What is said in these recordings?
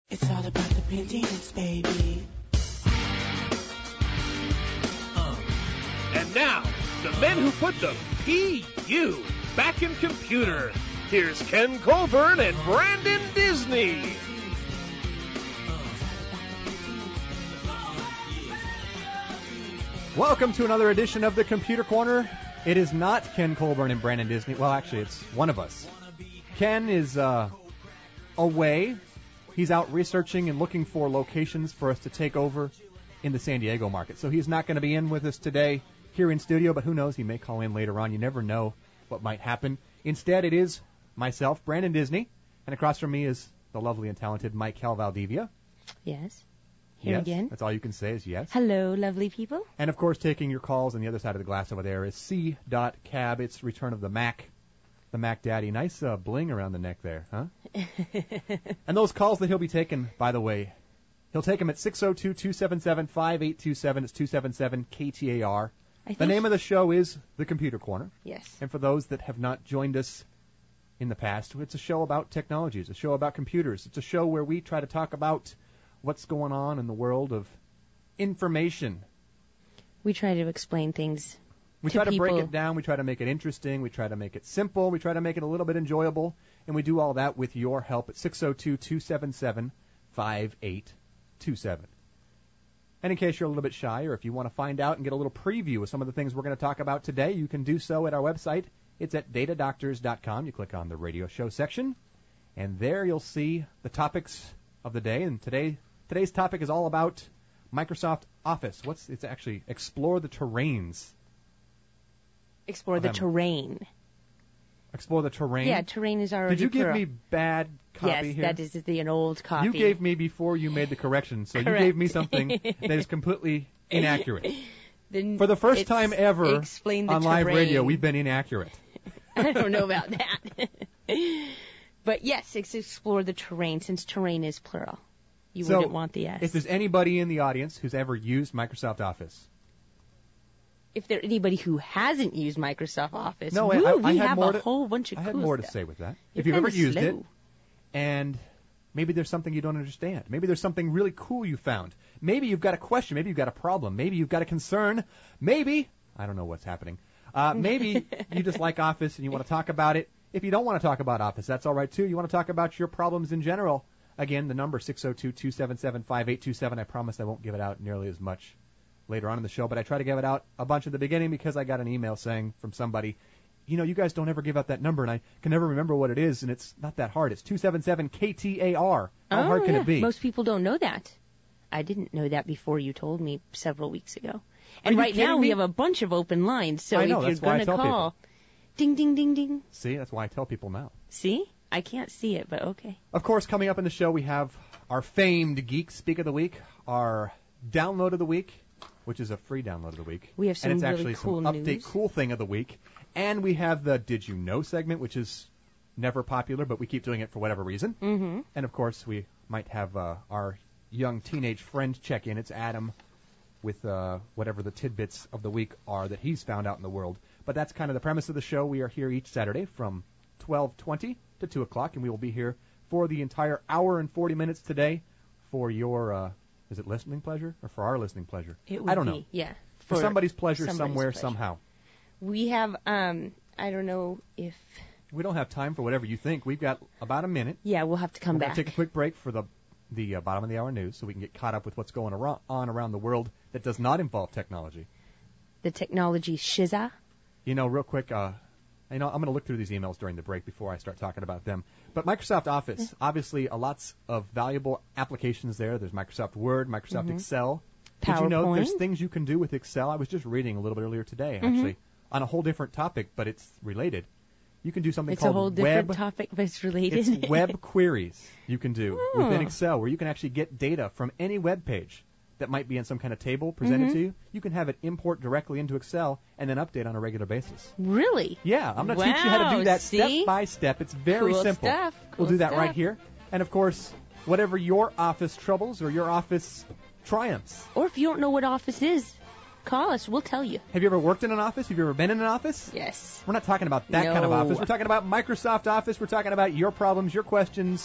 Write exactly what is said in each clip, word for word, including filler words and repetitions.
It's all about the Pentiums, baby. Uh. And now, the men who put the P U back in computer. Here's Ken Colburn and Brandon Disney. Welcome to another edition of the Computer Corner. It is not Ken Colburn and Brandon Disney. Well, actually, it's one of us. Ken is uh, away. He's out researching and looking for locations for us to take over in the San Diego market. So he's not going to be in with us today here in studio, but who knows? He may call in later on. You never know what might happen. Instead, it is myself, Brandon Disney, and across from me is the lovely and talented Michael Valdivia. Yes. Here yes, again. That's all you can say is yes. Hello, lovely people. And, of course, taking your calls on the other side of the glass over there is C. Cab. It's Return of the Mac. The Mac Daddy. Nice uh, bling around the neck there, huh? And those calls that he'll be taking, by the way, he'll take them at six oh two, two seven seven, five eight two seven. It's two seven seven K T A R. I the name of the show is The Computer Corner. Yes. And for those that have not joined us in the past, it's a show about technology. It's a show about computers. It's a show where we try to talk about what's going on in the world of information. We try to explain things We to try to people. break it down. We try to make it interesting. We try to make it simple. We try to make it a little bit enjoyable. And we do all that with your help at six oh two, two seven seven, five eight two seven. And in case you're a little bit shy, or if you want to find out and get a little preview of some of the things we're going to talk about today, you can do so at our website. It's at data doctors dot com. You click on the radio show section, and there you'll see the topics of the day. And today, today's topic is all about Microsoft Office. What's it's actually explore the terrains. Explore the terrain. Explore the terrain? Yeah, terrain is already Did you give plural. me bad copy yes, here? Yes, that is the, an old copy. You gave me before you made the correction, so Correct. you gave me something that is completely inaccurate. Then For the first it's time ever explain the on live terrain. radio, we've been inaccurate. I don't know about that. But yes, it's explore the terrain, since terrain is plural. You so wouldn't want the S. If there's anybody in the audience who's ever used Microsoft Office, If there's anybody who hasn't used Microsoft Office, no, woo, I, I, we I had have more a to, whole bunch of I had cool more to stuff. say with that. You're if you've ever kinda used slow. it, and maybe there's something you don't understand. Maybe there's something really cool you found. Maybe you've got a question. Maybe you've got a problem. Maybe you've got a concern. Maybe, I don't know what's happening. Uh, maybe you just like Office and you want to talk about it. If you don't want to talk about Office, that's all right, too. You want to talk about your problems in general. Again, the number six oh two, two seven seven, five eight two seven. I promise I won't give it out nearly as much later on in the show, but I try to give it out a bunch at the beginning because I got an email saying from somebody, you know, you guys don't ever give out that number, and I can never remember what it is, and it's not that hard. It's two seven seven K T A R. How oh, hard can yeah. it be? Most people don't know that. I didn't know that before you told me several weeks ago. And you right now kidding we me? have a bunch of open lines, so I know, if you're that's why I going to tell call, ding, ding, ding, ding. See, that's why I tell people now. See? I can't see it, but okay. Of course, coming up in the show, we have our famed Geek Speak of the Week, our Download of the Week, which is a free download of the week. We have some and it's really actually cool some update news. cool thing of the week. And we have the Did You Know segment, which is never popular, but we keep doing it for whatever reason. Mm-hmm. And, of course, we might have uh, our young teenage friend check in. It's Adam with uh, whatever the tidbits of the week are that he's found out in the world. But that's kind of the premise of the show. We are here each Saturday from twelve twenty to two o'clock, and we will be here for the entire hour and forty minutes today for your, uh, is it listening pleasure or for our listening pleasure? It would I don't be, know. yeah. For, For somebody's pleasure somebody's somewhere, pleasure. somehow. We have, um, I don't know if, We don't have time for whatever you think. We've got about a minute. yeah, we'll have to come We're back. going to take a quick break for the the uh, bottom of the hour news so we can get caught up with what's going ar- on around the world that does not involve technology. The technology shiza. You know, real quick, uh, you know, I'm going to look through these emails during the break before I start talking about them. But Microsoft Office, obviously, a lots of valuable applications there. There's Microsoft Word, Microsoft Mm-hmm. Excel. Did you know PowerPoint. there's things you can do with Excel? I was just reading a little bit earlier today, actually, Mm-hmm. on a whole different topic, but it's related. You can do something It's called a whole different web. topic, but it's related. It's web queries you can do Oh. within Excel, where you can actually get data from any web page that might be in some kind of table presented Mm-hmm. to you. You can have it import directly into Excel and then update on a regular basis. Really? Yeah, I'm going to Wow, teach you how to do that see? step by step. It's very Cool simple. stuff, cool we'll do that stuff. right here. And, of course, whatever your Office troubles or your Office triumphs. Or if you don't know what Office is, call us. We'll tell you. Have you ever worked in an office? Have you ever been in an office? Yes. We're not talking about that No. kind of office. We're talking about Microsoft Office. We're talking about your problems, your questions,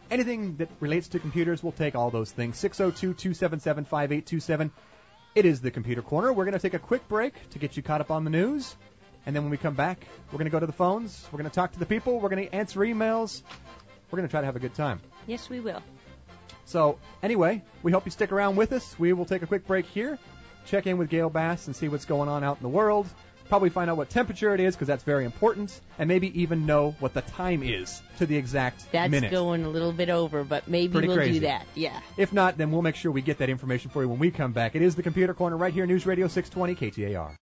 anything that relates to computers, we'll take all those things. six oh two, two seven seven, five eight two seven. It is the Computer Corner. We're going to take a quick break to get you caught up on the news. And then when we come back, we're going to go to the phones. We're going to talk to the people. We're going to answer emails. We're going to try to have a good time. Yes, we will. So, anyway, we hope you stick around with us. We will take a quick break here, check in with Gail Bass and see what's going on out in the world. Probably find out what temperature it is, because that's very important, and maybe even know what the time is to the exact That's minute. That's going a little bit over, but maybe Pretty we'll crazy. do that. Yeah. If not, then we'll make sure we get that information for you when we come back. It is the Computer Corner right here, News Radio six twenty K T A R.